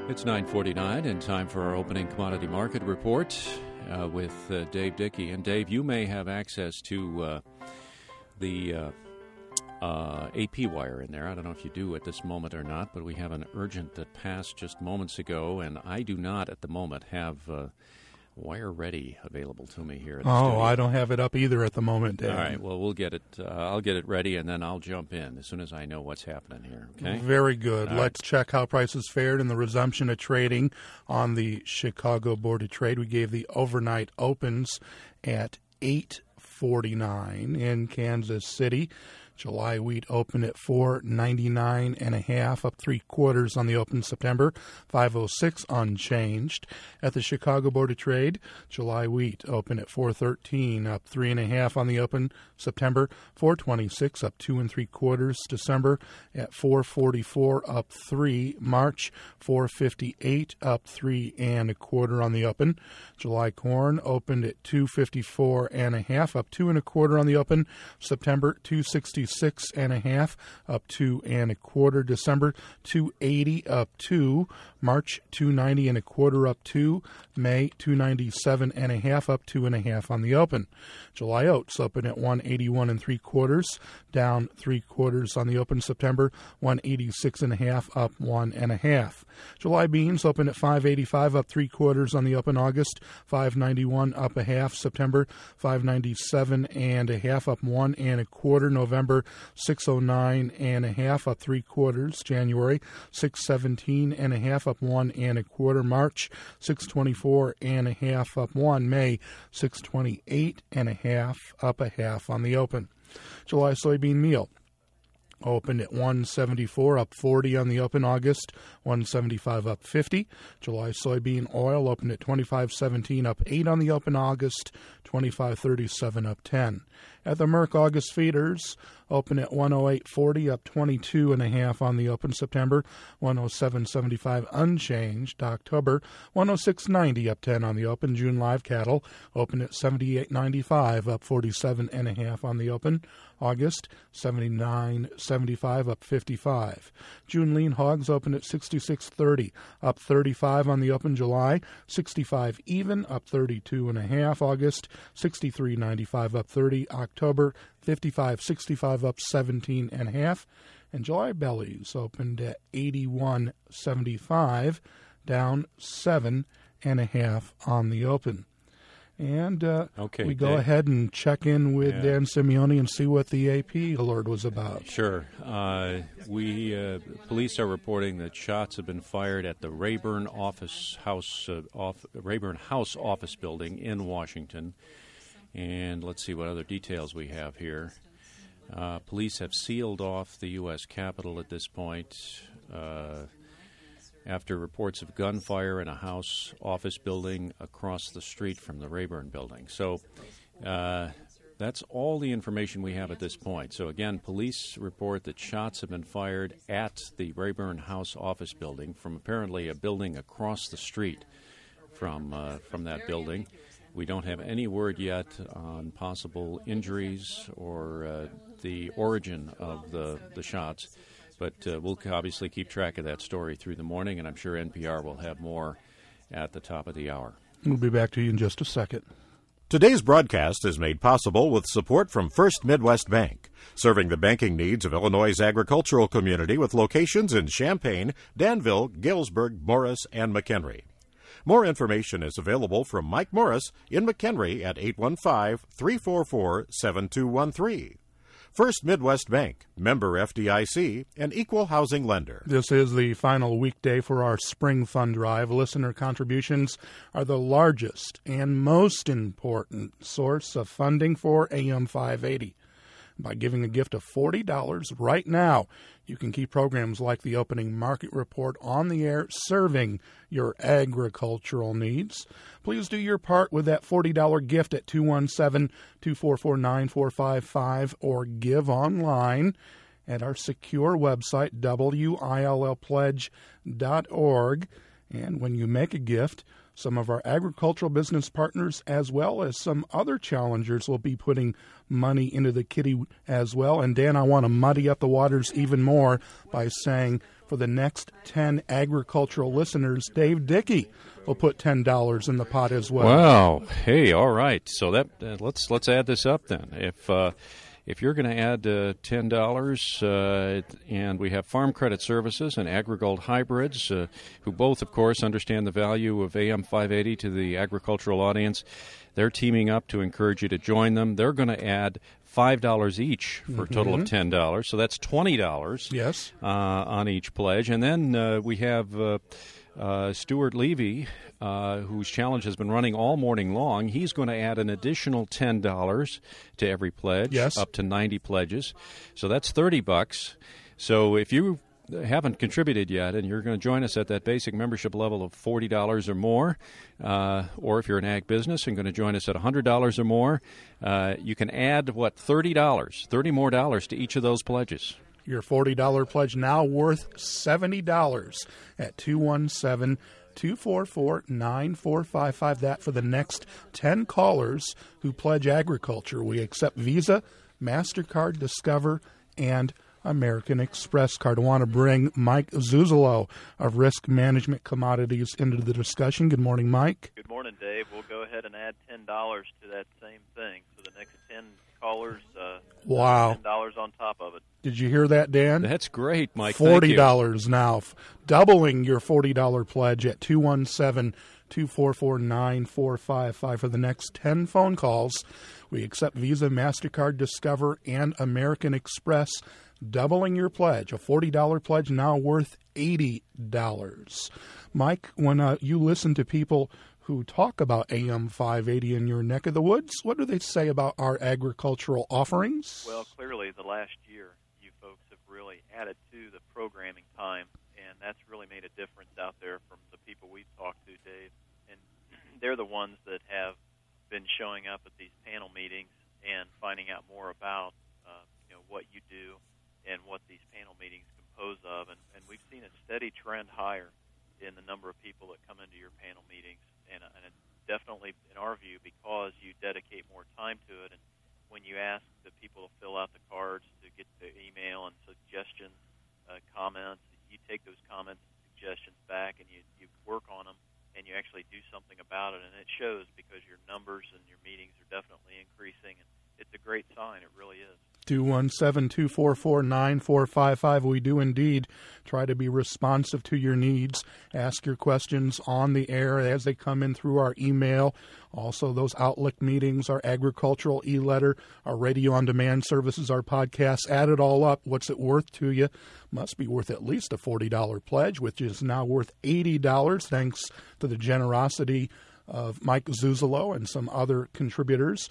It's 9:49 and time for our opening commodity market report with Dave Dickey. And Dave, you may have access to the AP wire in there. I don't know if you do at this moment or not, but we have an urgent that passed just moments ago, and I do not at the moment have wire ready available to me here at the studio. I don't have it up either at the moment, Dave. All right, well, we'll get it. I'll get it ready, and then I'll jump in as soon as I know what's happening here, okay? Very good. Let's check how prices fared in the resumption of trading on the Chicago Board of Trade. We gave the overnight opens at 8:49 in Kansas City. July wheat opened at $4.99.5, up 3/4 on the open September, $5.06 unchanged. At the Chicago Board of Trade, July wheat opened at $4.13, up 3.5 on the open September, $4.26, up 2 3/4. December at $4.44, up 3. March $4.58, up 3 1/4 on the open. July corn opened at $2.54.5, up 2 1/4 on the open. September $2.66.5, up 2 1/4. December $2.80, up 2. March $2.90 1/4, up 2. May $2.97.5, up 2 1/2 on the open. July oats open at $1.81 3/4, down 3/4 on the open. September $1.86.5, up 1 1/2. July beans open at $5.85, up 3/4 on the open. August $5.91, up 1/2. September $5.97.5, up 1 1/4. November $6.09.5, up 3/4. January $6.17.5, up 1 1/4. March $6.24.5, up 1. May $6.28.5, up 1/2 on the open. July soybean meal opened at $1.74, up 40 on the open. August $1.75, up 50. July soybean oil opened at $25.17, up 8 on the open. August $25.37, up 10. At the Merck August feeders, open at $108.40, up 22.5 on the open. September $107.75 unchanged. October $106.90, up 10 on the open. June live cattle open at $78.95, up 47.5 on the open. August $79.75, up 55. June lean hogs open at $66.30, up 35 on the open. July $65 even, up 32.5. August $63.95, up 30. October $55.65, up 17.5. And July bellies opened at $81.75, down 7.5 on the open. And we go ahead and check in with Dan Simeone and see what the AP alert was about. Sure. Police are reporting that shots have been fired at the Rayburn Rayburn House office building in Washington. And let's see what other details we have here. Police have sealed off the U.S. Capitol at this point after reports of gunfire in a House office building across the street from the Rayburn building. So that's all the information we have at this point. So again, police report that shots have been fired at the Rayburn House office building from apparently a building across the street from that building. We don't have any word yet on possible injuries or the origin of the shots, but we'll obviously keep track of that story through the morning, and I'm sure NPR will have more at the top of the hour. We'll be back to you in just a second. Today's broadcast is made possible with support from First Midwest Bank, serving the banking needs of Illinois' agricultural community with locations in Champaign, Danville, Galesburg, Morris, and McHenry. More information is available from Mike Morris in McHenry at 815-344-7213. First Midwest Bank, member FDIC, and equal housing lender. This is the final weekday for our Spring Fund Drive. Listener contributions are the largest and most important source of funding for AM 580. By giving a gift of $40 right now, you can keep programs like the Opening Market Report on the air, serving your agricultural needs. Please do your part with that $40 gift at 217-244-9455 or give online at our secure website, WILLpledge.org. And when you make a gift, some of our agricultural business partners, as well as some other challengers, will be putting money into the kitty as well. And Dan, I want to muddy up the waters even more by saying For the next 10 agricultural listeners, Dave Dickey will put $10 in the pot as well. Wow. Hey, all right. So that let's add this up then. If you're going to add $10, and we have Farm Credit Services and AgriGold Hybrids, who both, of course, understand the value of AM 580 to the agricultural audience, they're teaming up to encourage you to join them. They're going to add $5 each for a total of $10. So that's $20 Yes. On each pledge. And then we have Stuart Levy, whose challenge has been running all morning long. He's going to add an additional $10 to every pledge, yes, up to 90 pledges. So that's $30. So if you haven't contributed yet and you're going to join us at that basic membership level of $40 or more, or if you're an ag business and going to join us at $100 or more, you can add, $30 more dollars to each of those pledges. Your $40 pledge now worth $70 at 217-244-9455. That for the next 10 callers who pledge agriculture. We accept Visa, MasterCard, Discover, and American Express card. I want to bring Mike Zuzolo of Risk Management Commodities into the discussion. Good morning, Mike. Good morning, Dave. We'll go ahead and add $10 to that same thing. So the next 10 callers, wow, $10 on top of it. Did you hear that, Dan? That's great, Mike. $40 now, doubling your $40 pledge at 217-244-9455 for the next 10 phone calls. We accept Visa, MasterCard, Discover, and American Express, doubling your pledge. A $40 pledge now worth $80. Mike, when you listen to people who talk about AM 580 in your neck of the woods, what do they say about our agricultural offerings? Well, clearly the last year you folks have really added to the programming time, and that's really made a difference out there from the people we've talked to, Dave. And they're the ones that have been showing up at these panel meetings and finding out more about what you do and what these panel meetings compose of. And we've seen a steady trend higher in the number of people that come into your panel meetings. And it's definitely, in our view, because you dedicate more time to it. And when you ask the people to fill out the cards to get the email and suggestions, comments, you take those comments and suggestions back and you work on them and you actually do something about it. And it shows because your numbers and your meetings are definitely increasing. And it's a great sign. It really is. 217-244-9455. We do indeed try to be responsive to your needs. Ask your questions on the air as they come in through our email. Also, those Outlook meetings, our agricultural e-letter, our radio-on-demand services, our podcasts, add it all up. What's it worth to you? Must be worth at least a $40 pledge, which is now worth $80, thanks to the generosity of Mike Zuzolo and some other contributors.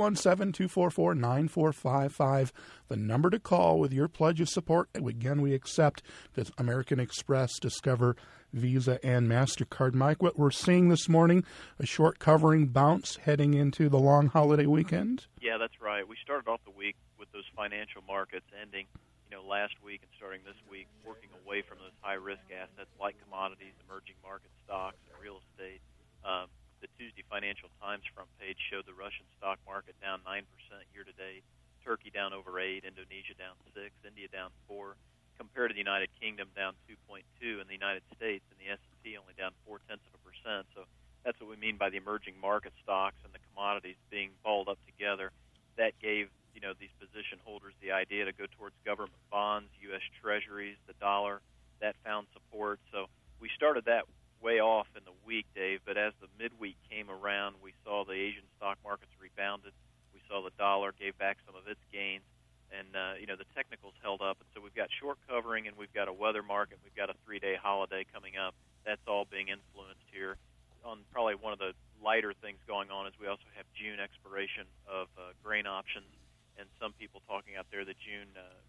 217-244-9455, the number to call with your pledge of support. Again, we accept the American Express, Discover, Visa, and MasterCard. Mike, what we're seeing this morning, a short covering bounce heading into the long holiday weekend? Yeah, that's right. We started off the week with those financial markets ending last week and starting this week, working away from those high-risk assets like commodities, emerging market stocks, and real estate. The Tuesday Financial Times front page showed the Russian stock market down 9% year-to-date, Turkey down over 8%, Indonesia down 6%, India down 4%, compared to the United Kingdom down 2.2%, and the United States and the S&P only down 0.4%. So that's what we mean by the emerging market stocks and the commodities being balled up together. That gave these position holders the idea to go towards government bonds, U.S. Treasuries, the dollar. That found support. So we started that way off in the week, Dave, but as the midweek came around, we saw the Asian stock markets rebounded. We saw the dollar gave back some of its gains, and the technicals held up. And so we've got short covering, and we've got a weather market. We've got a 3-day holiday coming up. That's all being influenced here. On probably one of the lighter things going on is we also have June expiration of grain options, and some people talking out there that June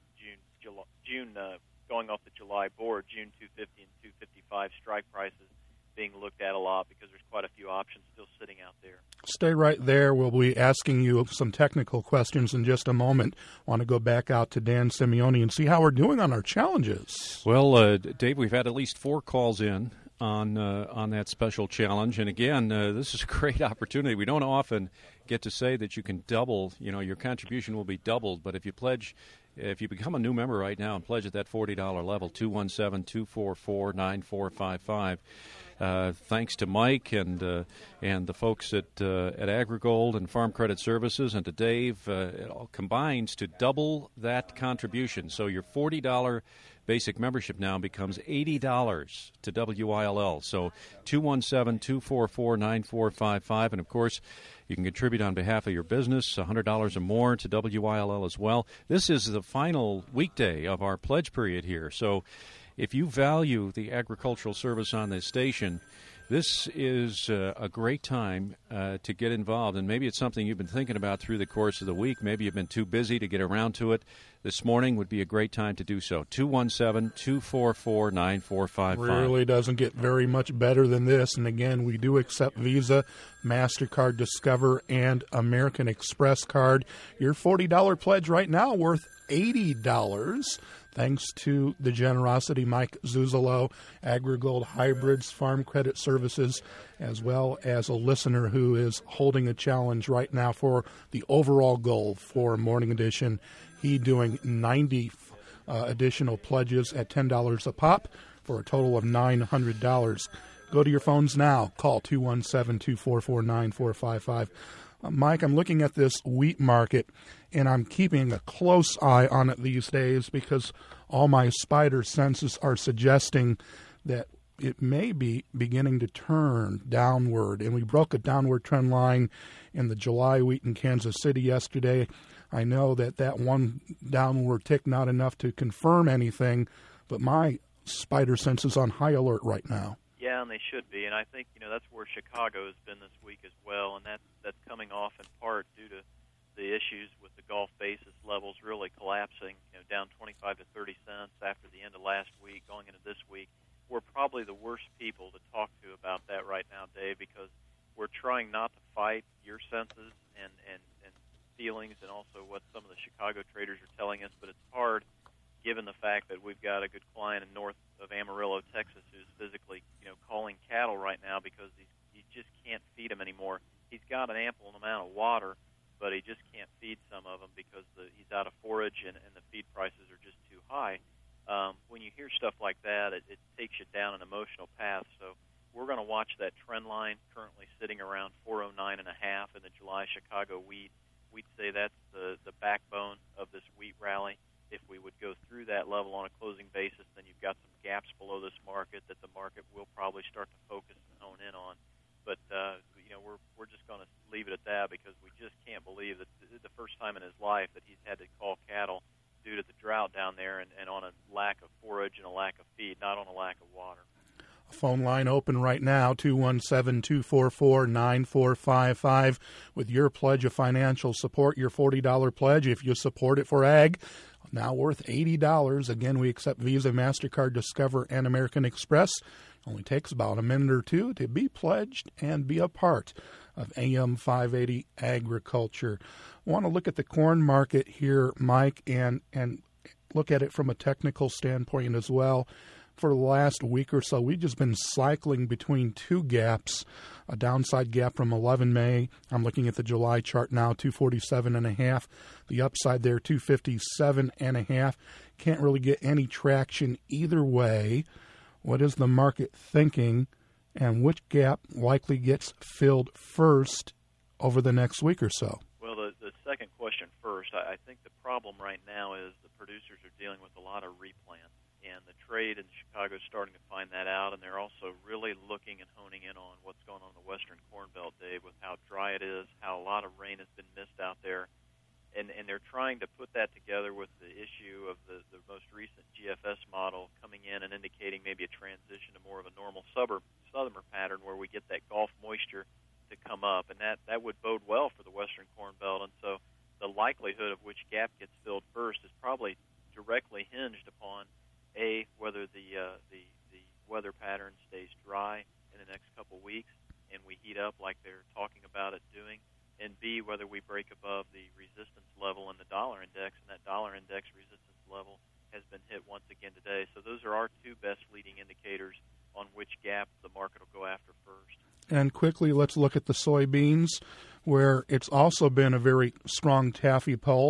going off the July board, June 250 and 255 strike prices being looked at a lot because there's quite a few options still sitting out there. Stay right there. We'll be asking you some technical questions in just a moment. Want to go back out to Dan Simeone and see how we're doing on our challenges. Well, Dave, we've had at least 4 calls in on that special challenge. And again, this is a great opportunity. We don't often get to say that you can double, your contribution will be doubled. But if you pledge if you become a new member right now and pledge at that $40 level, 217-244-9455. Thanks to Mike and the folks at AgriGold and Farm Credit Services and to Dave, it all combines to double that contribution. So your $40 basic membership now becomes $80 to WILL. So 217-244-9455. And, of course, you can contribute on behalf of your business, $100 or more to WILL as well. This is the final weekday of our pledge period here. So if you value the agricultural service on this station, this is a great time to get involved. And maybe it's something you've been thinking about through the course of the week. Maybe you've been too busy to get around to it. This morning would be a great time to do so. 217-244-9455. Really doesn't get very much better than this. And again, we do accept Visa, MasterCard, Discover, and American Express card. Your $40 pledge right now worth $80. Thanks to the generosity Mike Zuzolo, AgriGold Hybrids, Farm Credit Services, as well as a listener who is holding a challenge right now for the overall goal for Morning Edition. He doing 90 additional pledges at $10 a pop for a total of $900. Go to your phones now. Call 217-244-9455. Mike, I'm looking at this wheat market, and I'm keeping a close eye on it these days because all my spider senses are suggesting that it may be beginning to turn downward. And we broke a downward trend line in the July wheat in Kansas City yesterday. I know that one downward tick, not enough to confirm anything, but my spider sense is on high alert right now. Yeah, and they should be. And I think, that's where Chicago has been this week as well, and that's coming off in part due to the issues with the Gulf basis levels really collapsing, down 25 to 30 cents after the end of last week, going into this week. We're probably the worst people to talk to about that right now, Dave, because we're trying not to fight your senses and feelings and also what some of the Chicago traders are telling us, but it's hard given the fact that we've got a good client in north of Amarillo, Texas, who's physically, calling cattle right now because he just can't feed them anymore. He's got an ample amount of water, but he just can't feed some of them because he's out of forage and the feed prices are just too high. When you hear stuff like that, it takes you down an emotional path. So we're going to watch that trend line currently sitting around 409.5 in the July Chicago wheat. We'd say that's the backbone of this wheat rally. If we would go through that level on a closing basis, then you've got some gaps below this market that the market will probably start to focus and hone in on. But, we're just going to leave it at that because we just can't believe that the first time in his life that he's had to call cattle due to the drought down there and on a lack of forage and a lack of feed, not on a lack of water. Phone line open right now, 217-244-9455. With your pledge of financial support, your $40 pledge, if you support it for ag, now worth $80. Again, we accept Visa, MasterCard, Discover, and American Express. Only takes about a minute or two to be pledged and be a part of AM 580 Agriculture. I want to look at the corn market here, Mike, and look at it from a technical standpoint as well. For the last week or so, we've just been cycling between two gaps, a downside gap from 11 May. I'm looking at the July chart now, 247.5. The upside there, 257.5. Can't really get any traction either way. What is the market thinking, and which gap likely gets filled first over the next week or so? Well, the second question first. I think the problem right now is the producers are dealing with a lot of replant. And the trade in Chicago is starting to find that out, and they're also really looking and honing in on what's going on in the Western Corn Belt, Dave, with how dry it is, how a lot of rain has been missed out there. And they're trying to put that together with the issue of the most recent GFS model coming in and indicating maybe a transition to more of a normal summer pattern where we get that Gulf moisture to come up. And that would bode well for the Western Corn Belt. And so the likelihood of which gap gets filled first is probably directly hinged upon whether the weather pattern stays dry in the next couple weeks and we heat up like they're talking about it doing, and B, whether we break above the resistance level in the dollar index, and that dollar index resistance level has been hit once again today. So those are our two best leading indicators on which gap the market will go after first. And quickly, let's look at the soybeans, where it's also been a very strong taffy pull.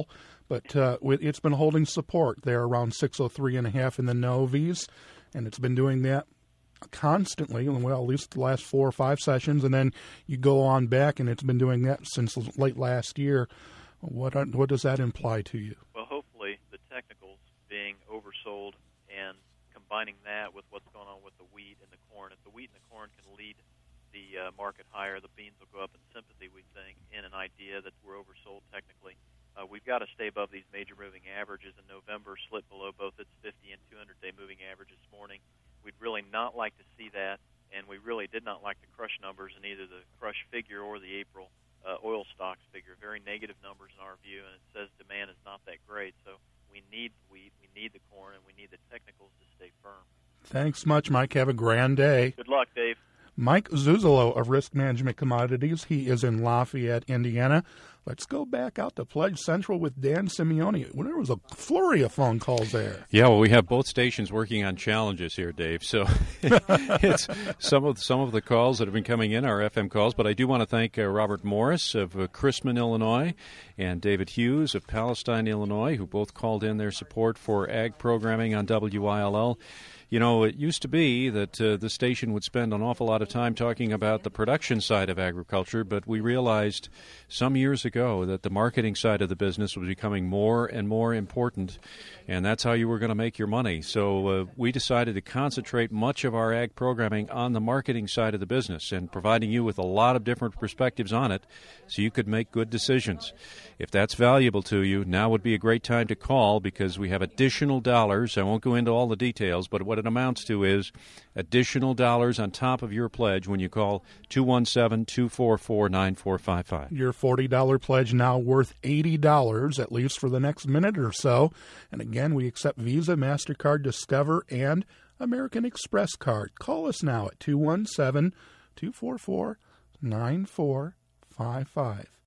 but it's been holding support there around 603.5 in the Novies, and it's been doing that constantly, well, at least the last 4 or 5 sessions, and then you go on back, and it's been doing that since late last year. What does that imply to you? Well, hopefully the technicals being oversold and combining that with what's going on with the wheat and the corn. If the wheat and the corn can lead the market higher, the beans will go up in sympathy, we think, in an idea that we're oversold technically. We've got to stay above these major moving averages, and November slipped below both its 50 and 200-day moving average this morning. We'd really not like to see that, and we really did not like the crush numbers in either the crush figure or the April oil stocks figure. Very negative numbers in our view, and it says demand is not that great. So we need wheat, we need the corn, and we need the technicals to stay firm. Thanks much, Mike. Have a grand day. Good luck, Dave. Mike Zuzolo of Risk Management Commodities. He is in Lafayette, Indiana. Let's go back out to Pledge Central with Dan Simeone. Well, there was a flurry of phone calls there. Yeah, well, we have both stations working on challenges here, Dave. So it's some of the calls that have been coming in are FM calls. But I do want to thank Robert Morris of Chrisman, Illinois, and David Hughes of Palestine, Illinois, who both called in their support for ag programming on WILL. You know, it used to be that the station would spend an awful lot of time talking about the production side of agriculture, but we realized some years ago that the marketing side of the business was becoming more and more important, and that's how you were going to make your money. So we decided to concentrate much of our ag programming on the marketing side of the business and providing you with a lot of different perspectives on it so you could make good decisions. If that's valuable to you, now would be a great time to call because we have additional dollars. I won't go into all the details, but what it amounts to is additional dollars on top of your pledge when you call 217-244-9455. Your $40 pledge now worth $80, at least for the next minute or so. And again, we accept Visa, MasterCard, Discover, and American Express card. Call us now at 217-244-9455.